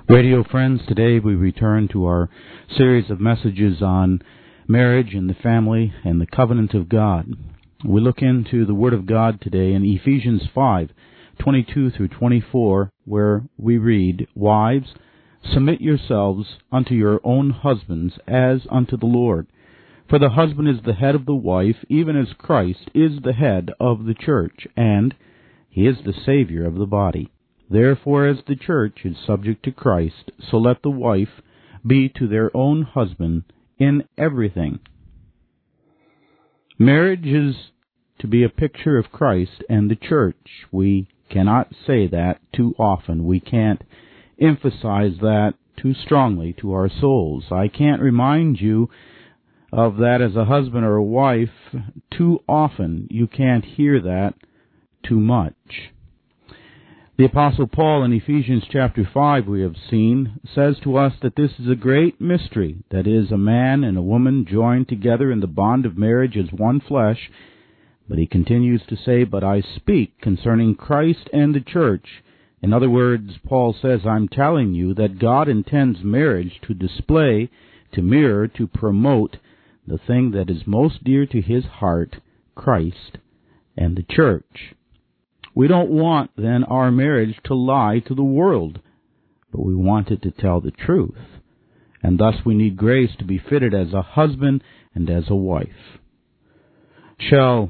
Radio friends, today we return to our series of messages on marriage and the family and the covenant of God. We look into the Word of God today in Ephesians 5:22 through 24, where we read, "Wives, submit yourselves unto your own husbands as unto the Lord. For the husband is the head of the wife, even as Christ is the head of the church, and he is the Savior of the body. Therefore, as the church is subject to Christ, so let the wife be to their own husband in everything." Marriage is to be a picture of Christ and the church. We cannot say that too often. We can't emphasize that too strongly to our souls. I can't remind you of that as a husband or a wife too often. You can't hear that too much. The Apostle Paul in Ephesians chapter 5, we have seen, says to us that this is a great mystery, that is, a man and a woman joined together in the bond of marriage as one flesh. But he continues to say, "But I speak concerning Christ and the church." In other words, Paul says, I'm telling you that God intends marriage to display, to mirror, to promote the thing that is most dear to his heart, Christ and the church. We don't want, then, our marriage to lie to the world, but we want it to tell the truth. And thus we need grace to be fitted as a husband and as a wife. Shall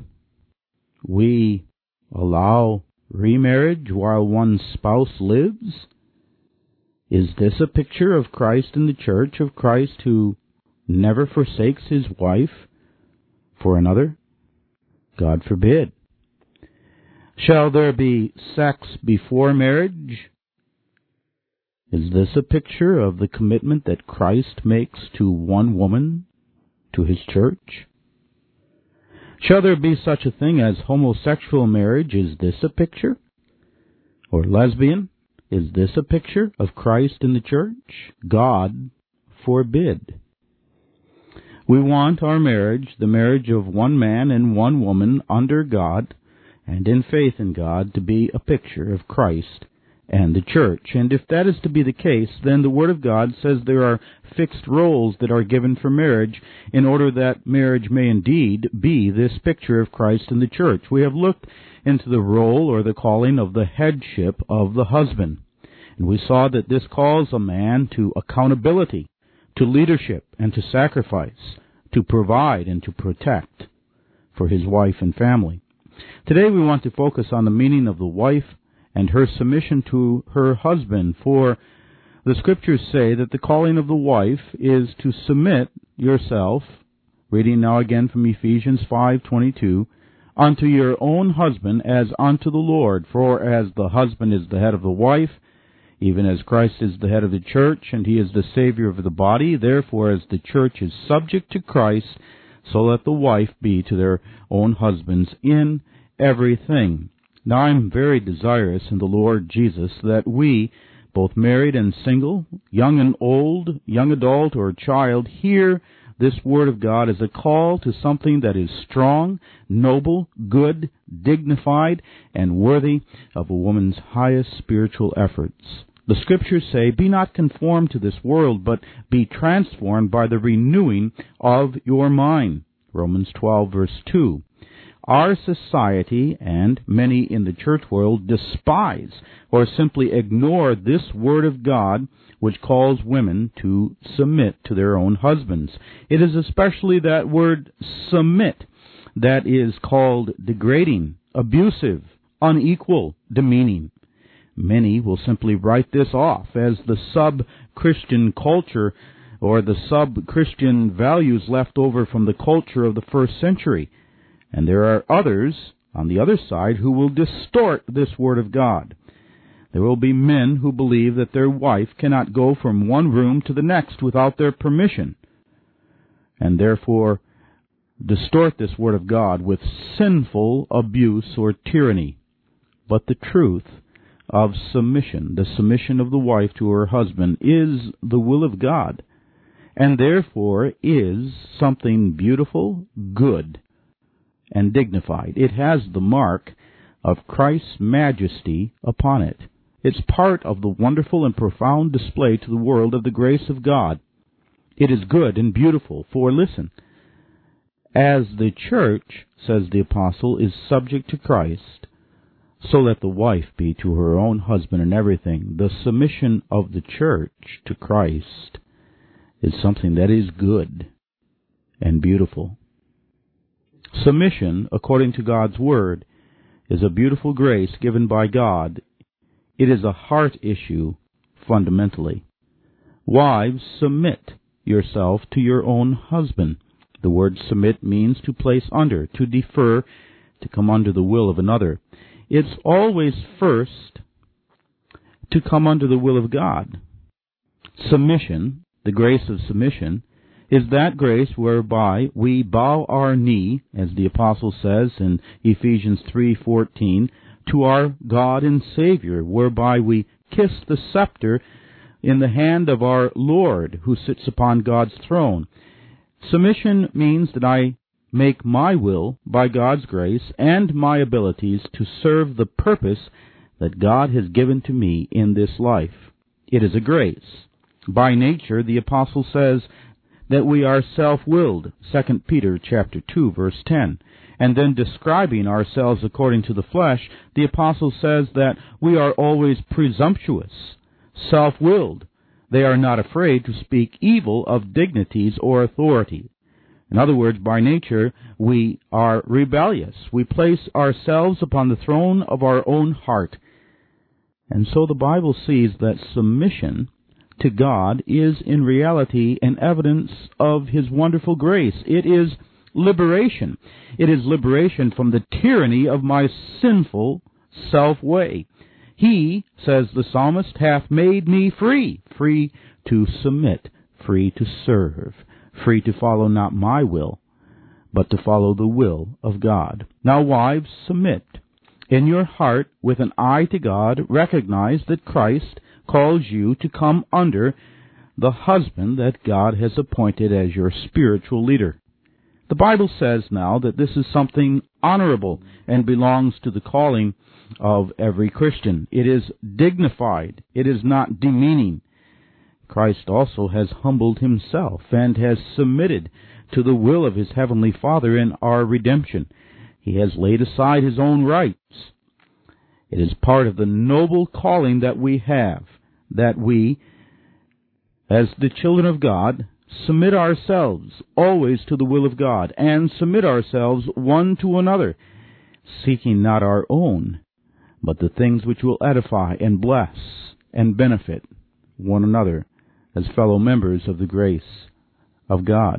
we allow remarriage while one spouse lives? Is this a picture of Christ in the church, of Christ who never forsakes his wife for another? God forbid. Shall there be sex before marriage? Is this a picture of the commitment that Christ makes to one woman, to his church? Shall there be such a thing as homosexual marriage? Is this a picture? Or lesbian? Is this a picture of Christ in the church? God forbid. We want our marriage, the marriage of one man and one woman under God, and in faith in God, to be a picture of Christ and the church. And if that is to be the case, then the Word of God says there are fixed roles that are given for marriage in order that marriage may indeed be this picture of Christ and the church. We have looked into the role or the calling of the headship of the husband. And we saw that this calls a man to accountability, to leadership, and to sacrifice, to provide and to protect for his wife and family. Today we want to focus on the meaning of the wife and her submission to her husband, for the Scriptures say that the calling of the wife is to submit yourself, reading now again from Ephesians 5:22, unto your own husband as unto the Lord. For as the husband is the head of the wife, even as Christ is the head of the church, and he is the Savior of the body, therefore as the church is subject to Christ, so let the wife be to their own husbands in everything. Now I'm very desirous in the Lord Jesus that we, both married and single, young and old, young adult or child, hear this Word of God as a call to something that is strong, noble, good, dignified, and worthy of a woman's highest spiritual efforts. The Scriptures say, "Be not conformed to this world, but be transformed by the renewing of your mind." Romans 12, verse 2. Our society and many in the church world despise or simply ignore this Word of God, which calls women to submit to their own husbands. It is especially that word submit that is called degrading, abusive, unequal, demeaning. Many will simply write this off as the sub-Christian culture or the sub-Christian values left over from the culture of the first century. And there are others on the other side who will distort this Word of God. There will be men who believe that their wife cannot go from one room to the next without their permission, and therefore distort this Word of God with sinful abuse or tyranny. But the truth of submission, the submission of the wife to her husband, is the will of God, and therefore is something beautiful, good, and dignified. It has the mark of Christ's majesty upon it. It's part of the wonderful and profound display to the world of the grace of God. It is good and beautiful, for listen, as the church, says the apostle, is subject to Christ, so let the wife be to her own husband in everything. The submission of the church to Christ is something that is good and beautiful. Submission, according to God's Word, is a beautiful grace given by God. It is a heart issue fundamentally. Wives, submit yourself to your own husband. The word submit means to place under, to defer, to come under the will of another. It's always first to come under the will of God. Submission, the grace of submission, is that grace whereby we bow our knee, as the apostle says in Ephesians 3:14, to our God and Savior, whereby we kiss the scepter in the hand of our Lord, who sits upon God's throne. Submission means that I make my will, by God's grace, and my abilities to serve the purpose that God has given to me in this life. It is a grace. By nature, the apostle says that we are self-willed, 2 Peter chapter 2, verse 10. And then describing ourselves according to the flesh, the apostle says that we are always presumptuous, self-willed. They are not afraid to speak evil of dignities or authority. In other words, by nature, we are rebellious. We place ourselves upon the throne of our own heart. And so the Bible sees that submission to God is in reality an evidence of His wonderful grace. It is liberation. It is liberation from the tyranny of my sinful self-way. He, says the psalmist, hath made me free, free to submit, free to serve, free to follow not my will, but to follow the will of God. Now, wives, submit. In your heart, with an eye to God, recognize that Christ calls you to come under the husband that God has appointed as your spiritual leader. The Bible says now that this is something honorable and belongs to the calling of every Christian. It is dignified. It is not demeaning. Christ also has humbled Himself and has submitted to the will of His heavenly Father in our redemption. He has laid aside His own rights. It is part of the noble calling that we have, that we, as the children of God, submit ourselves always to the will of God, and submit ourselves one to another, seeking not our own, but the things which will edify and bless and benefit one another as fellow members of the grace of God.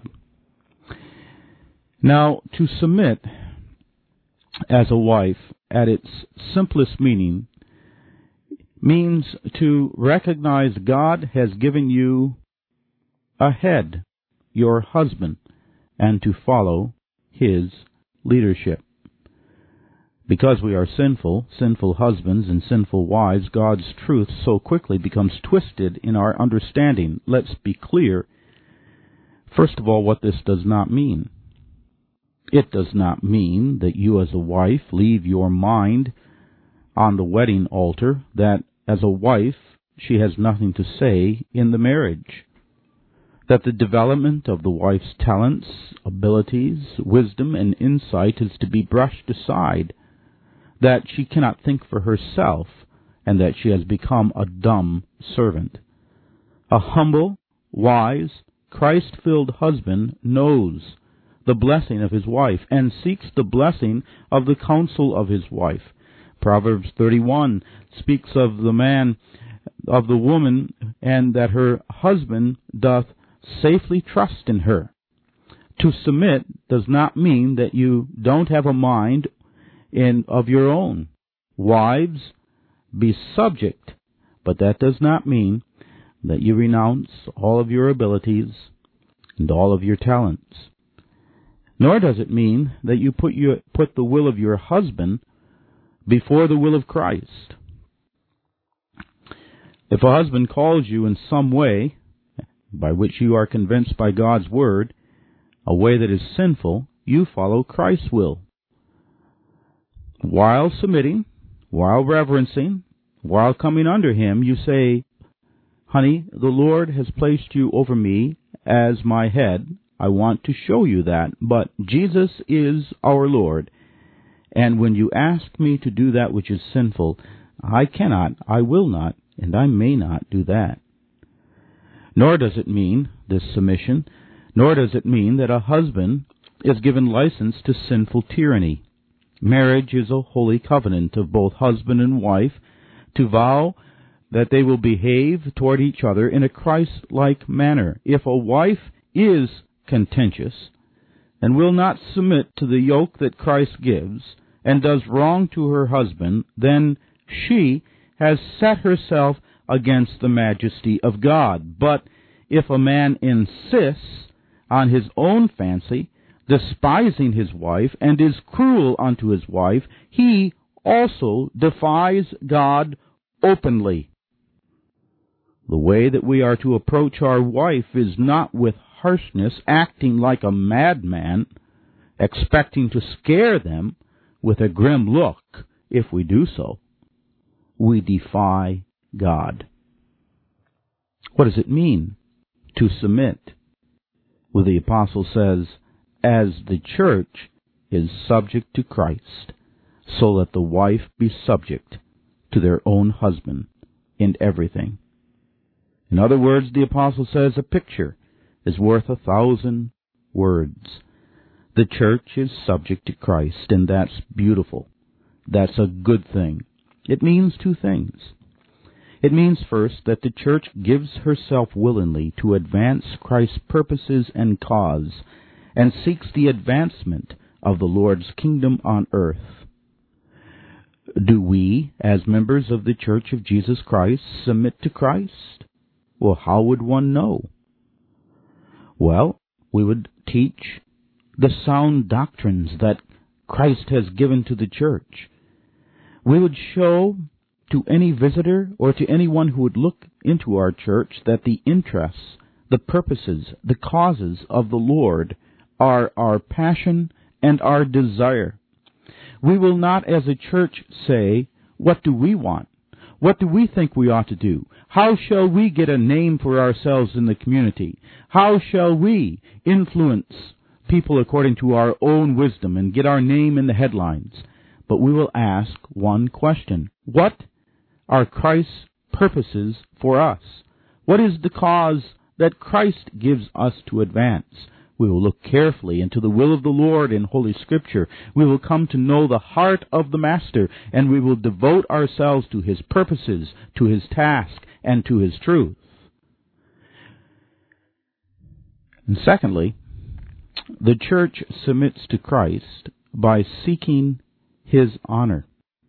Now, to submit as a wife, at its simplest meaning, means to recognize God has given you a head, your husband, and to follow His leadership. Because we are sinful husbands and sinful wives, God's truth so quickly becomes twisted in our understanding. Let's be clear, first of all, what this does not mean. It does not mean that you as a wife leave your mind on the wedding altar, that as a wife she has nothing to say in the marriage, that the development of the wife's talents, abilities, wisdom, and insight is to be brushed aside, that she cannot think for herself, and that she has become a dumb servant. A humble, wise, Christ-filled husband knows the blessing of his wife and seeks the blessing of the counsel of his wife. Proverbs 31 speaks of the man, of the woman, and that her husband doth safely trust in her. To submit does not mean that you don't have a mind of your own. Wives, be subject, but that does not mean that you renounce all of your abilities and all of your talents. Nor does it mean that you put the will of your husband before the will of Christ. If a husband calls you in some way, by which you are convinced by God's Word, a way that is sinful, you follow Christ's will. While submitting, while reverencing, while coming under him, you say, honey, the Lord has placed you over me as my head. I want to show you that, but Jesus is our Lord. And when you ask me to do that which is sinful, I cannot, I will not, and I may not do that. Nor does it mean, this submission, nor does it mean that a husband is given license to sinful tyranny. Marriage is a holy covenant of both husband and wife to vow that they will behave toward each other in a Christ-like manner. If a wife is contentious and will not submit to the yoke that Christ gives and does wrong to her husband, then she has set herself against the majesty of God. But if a man insists on his own fancy, despising his wife, and is cruel unto his wife, he also defies God openly. The way that we are to approach our wife is not with harshness, acting like a madman, expecting to scare them with a grim look. If we do so, we defy God. What does it mean to submit? Well, the apostle says, as the church is subject to Christ, so let the wife be subject to their own husband in everything. In other words, the apostle says a picture is worth 1,000 words. The church is subject to Christ, and that's beautiful. That's a good thing. It means two things. It means, first, that the church gives herself willingly to advance Christ's purposes and cause, and seeks the advancement of the Lord's kingdom on earth. Do we, as members of the Church of Jesus Christ, submit to Christ? Well, how would one know? Well, we would teach the sound doctrines that Christ has given to the church. We would show to any visitor or to anyone who would look into our church that the interests, the purposes, the causes of the Lord are our passion and our desire. We will not as a church say, what do we want? What do we think we ought to do? How shall we get a name for ourselves in the community? How shall we influence people according to our own wisdom and get our name in the headlines? But we will ask one question. What are Christ's purposes for us? What is the cause that Christ gives us to advance? We will look carefully into the will of the Lord in Holy Scripture. We will come to know the heart of the Master, and we will devote ourselves to His purposes, to His task, and to His truth. And secondly, the church submits to Christ by seeking His honor.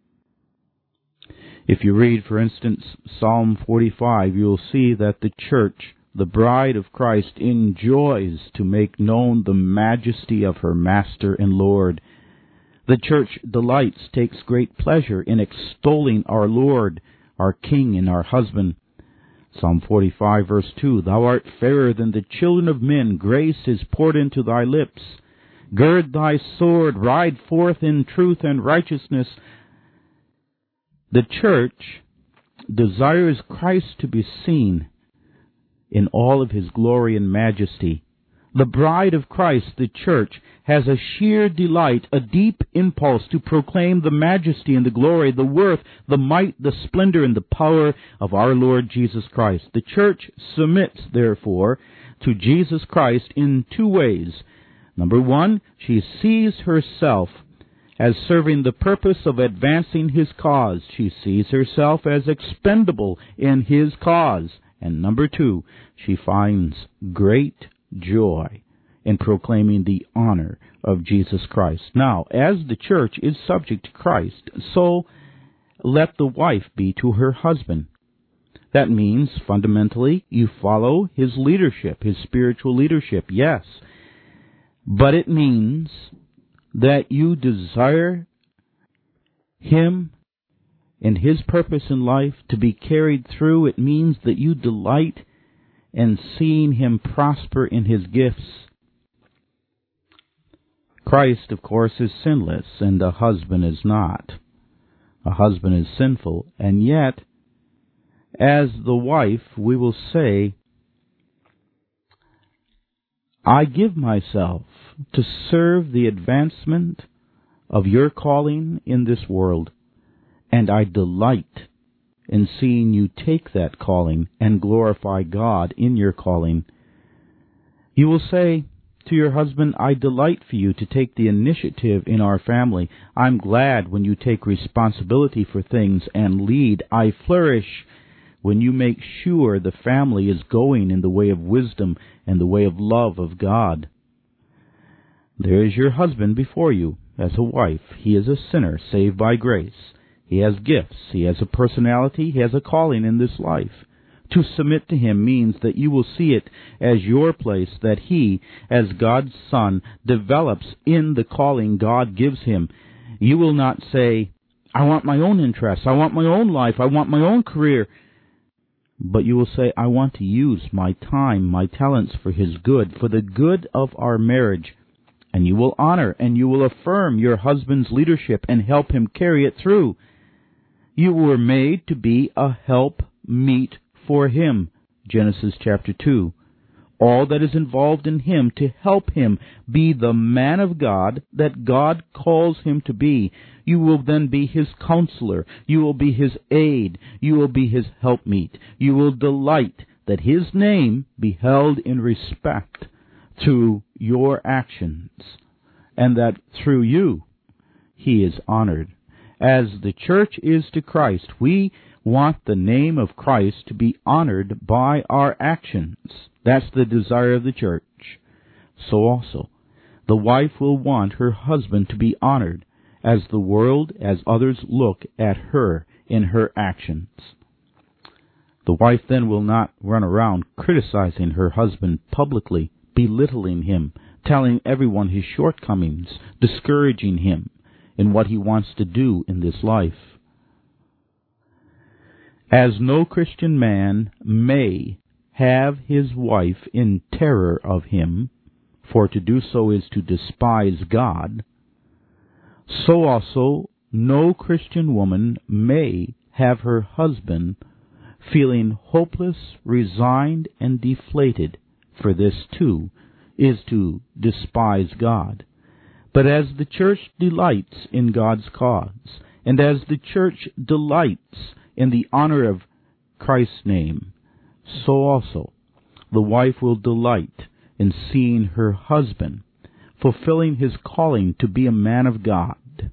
If you read, for instance, Psalm 45, you will see that the church, the bride of Christ, enjoys to make known the majesty of her Master and Lord. The church delights, takes great pleasure in extolling our Lord, our King, and our husband. Psalm 45, verse 2, Thou art fairer than the children of men, grace is poured into thy lips. Gird thy sword, ride forth in truth and righteousness. The church desires Christ to be seen in all of His glory and majesty. The bride of Christ, the church, has a sheer delight, a deep impulse to proclaim the majesty and the glory, the worth, the might, the splendor, and the power of our Lord Jesus Christ. The church submits, therefore, to Jesus Christ in two ways. Number one, she sees herself as serving the purpose of advancing His cause. She sees herself as expendable in His cause. And number two, she finds great joy in proclaiming the honor of Jesus Christ. Now, as the church is subject to Christ, so let the wife be to her husband. That means, fundamentally, you follow his leadership, his spiritual leadership, yes. But it means that you desire him and his purpose in life to be carried through. It means that you delight in seeing him prosper in his gifts. Christ, of course, is sinless, and the husband is not. A husband is sinful, and yet, as the wife, we will say, I give myself to serve the advancement of your calling in this world, and I delight in seeing you take that calling and glorify God in your calling. You will say to your husband, I delight for you to take the initiative in our family. I'm glad when you take responsibility for things and lead. I flourish when you make sure the family is going in the way of wisdom and the way of love of God. There is your husband before you as a wife. He is a sinner saved by grace. He has gifts. He has a personality. He has a calling in this life. To submit to him means that you will see it as your place, that he, as God's son, develops in the calling God gives him. You will not say, I want my own interests, I want my own life, I want my own career. But you will say, I want to use my time, my talents for his good, for the good of our marriage. And you will honor and you will affirm your husband's leadership and help him carry it through. You were made to be a help meet for him, Genesis chapter 2. All that is involved in him to help him be the man of God that God calls him to be. You will then be his counselor. You will be his aid. You will be his helpmeet. You will delight that his name be held in respect through your actions, and that through you he is honored. As the church is to Christ, we want the name of Christ to be honored by our actions. That's the desire of the church. So also, the wife will want her husband to be honored as the world, as others look at her in her actions. The wife then will not run around criticizing her husband publicly, belittling him, telling everyone his shortcomings, discouraging him in what he wants to do in this life. As no Christian man may have his wife in terror of him, for to do so is to despise God, so also no Christian woman may have her husband feeling hopeless, resigned, and deflated, for this too is to despise God. But as the church delights in God's cause, and as the church delights in the honor of Christ's name, so also the wife will delight in seeing her husband fulfilling his calling to be a man of God.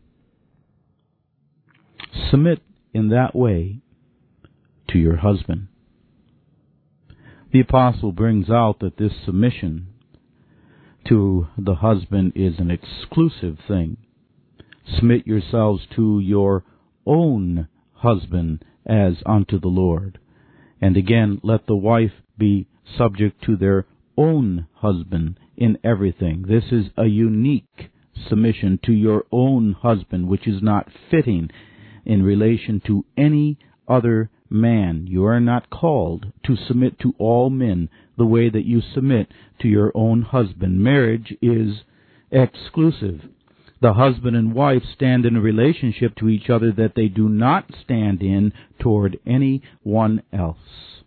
Submit in that way to your husband. The apostle brings out that this submission to the husband is an exclusive thing. Submit yourselves to your own husband as unto the Lord. And again, let the wife be subject to their own husband in everything. This is a unique submission to your own husband, which is not fitting in relation to any other man. You are not called to submit to all men the way that you submit to your own husband. Marriage is exclusive. The husband and wife stand in a relationship to each other that they do not stand in toward anyone else.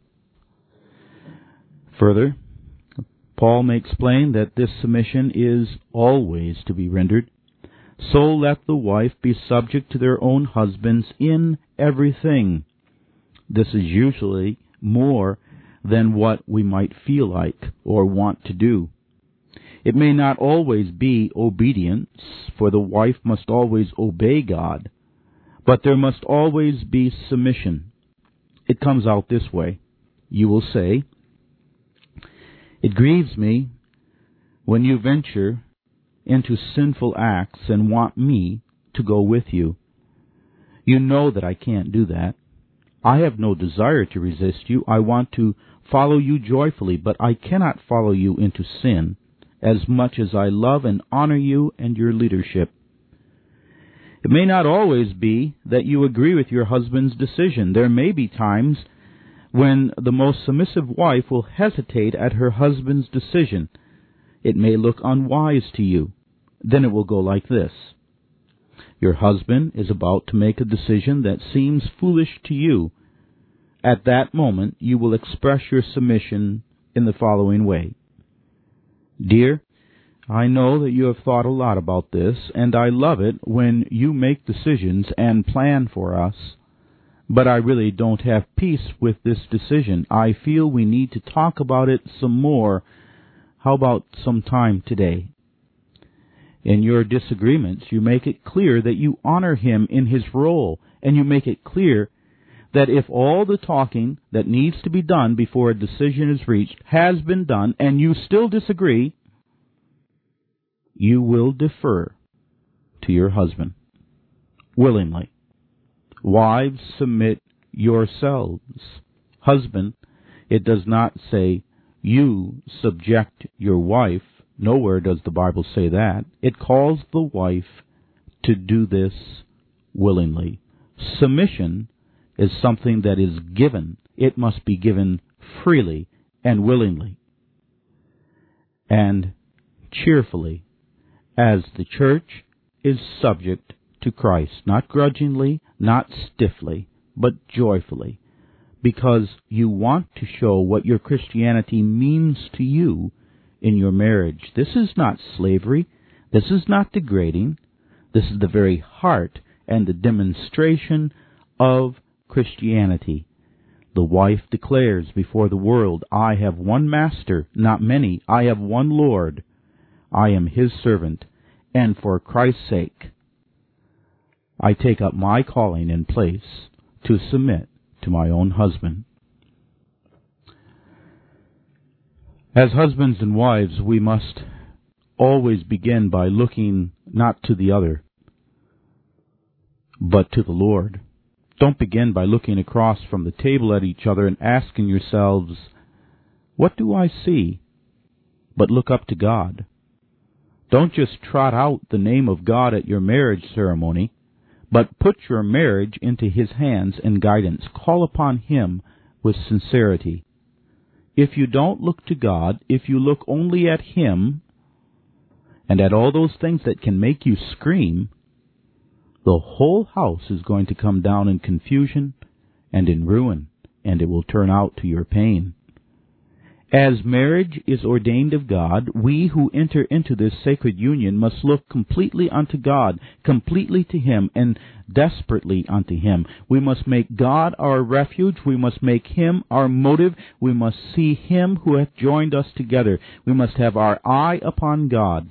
Further, Paul makes plain that this submission is always to be rendered. So let the wife be subject to their own husbands in everything. This is usually more than what we might feel like or want to do. It may not always be obedience, for the wife must always obey God, but there must always be submission. It comes out this way. You will say, it grieves me when you venture into sinful acts and want me to go with you. You know that I can't do that. I have no desire to resist you. I want to follow you joyfully, but I cannot follow you into sin, as much as I love and honor you and your leadership. It may not always be that you agree with your husband's decision. There may be times when the most submissive wife will hesitate at her husband's decision. It may look unwise to you. Then it will go like this. Your husband is about to make a decision that seems foolish to you. At that moment, you will express your submission in the following way. Dear, I know that you have thought a lot about this, and I love it when you make decisions and plan for us. But I really don't have peace with this decision. I feel we need to talk about it some more. How about some time today? In your disagreements, you make it clear that you honor him in his role, and you make it clear that if all the talking that needs to be done before a decision is reached has been done, and you still disagree, you will defer to your husband willingly. Wives, submit yourselves. Husband, it does not say you subject your wife. Nowhere does the Bible say that. It calls the wife to do this willingly. Submission is something that is given. It must be given freely and willingly and cheerfully, as the church is subject to Christ, not grudgingly, not stiffly, but joyfully, because you want to show what your Christianity means to you in your marriage. This is not slavery. This is not degrading. This is the very heart and the demonstration of Christianity. The wife declares before the world, I have one master, not many. I have one Lord. I am his servant, and for Christ's sake, I take up my calling in place to submit to my own husband. As husbands and wives, we must always begin by looking not to the other, but to the Lord. Don't begin by looking across from the table at each other and asking yourselves, what do I see? But look up to God. Don't just trot out the name of God at your marriage ceremony, but put your marriage into his hands and guidance. Call upon him with sincerity. If you don't look to God, if you look only at him and at all those things that can make you scream, the whole house is going to come down in confusion and in ruin, and it will turn out to your pain. As marriage is ordained of God, we who enter into this sacred union must look completely unto God, completely to him, and desperately unto him. We must make God our refuge. We must make him our motive. We must see him who hath joined us together. We must have our eye upon God.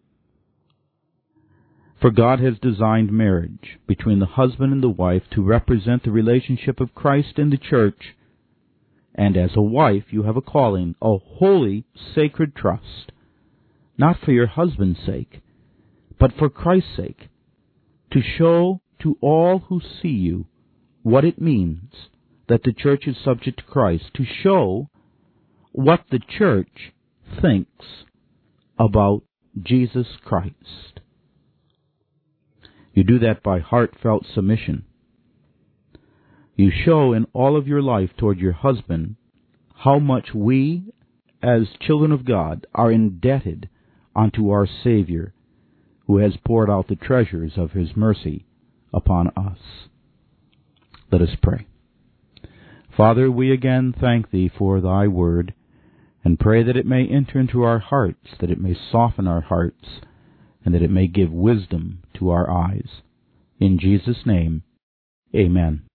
For God has designed marriage between the husband and the wife to represent the relationship of Christ in the church. And as a wife, you have a calling, a holy, sacred trust, not for your husband's sake, but for Christ's sake, to show to all who see you what it means that the church is subject to Christ, to show what the church thinks about Jesus Christ. You do that by heartfelt submission. You show in all of your life toward your husband how much we, as children of God, are indebted unto our Savior, who has poured out the treasures of his mercy upon us. Let us pray. Father, we again thank thee for thy word, and pray that it may enter into our hearts, that it may soften our hearts, and that it may give wisdom to our eyes. In Jesus' name, amen.